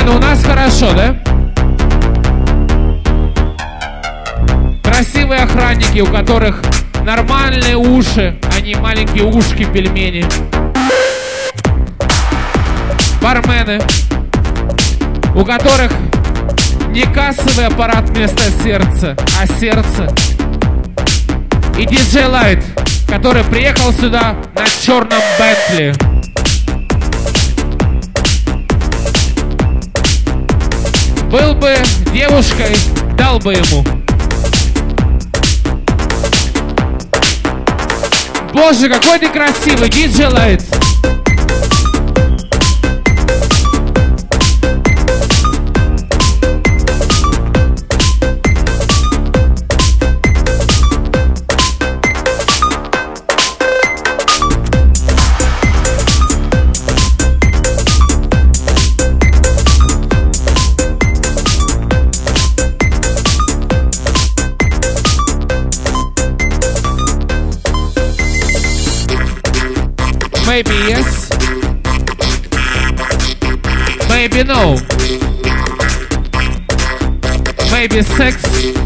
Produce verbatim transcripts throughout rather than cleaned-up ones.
ну у нас хорошо, да? Красивые охранники, у которых нормальные уши, а не маленькие ушки-пельмени. Бармены, у которых не кассовый аппарат вместо сердца, а сердце. И диджей Лайт, который приехал сюда на черном Бентли. Был бы девушкой, дал бы ему. Боже, какой ты красивый, диджей Лайт. Maybe yes, maybe no, maybe sex,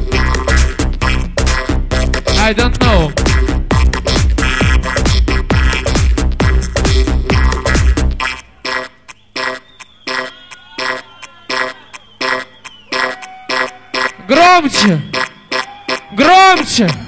I don't know. Громче, громче.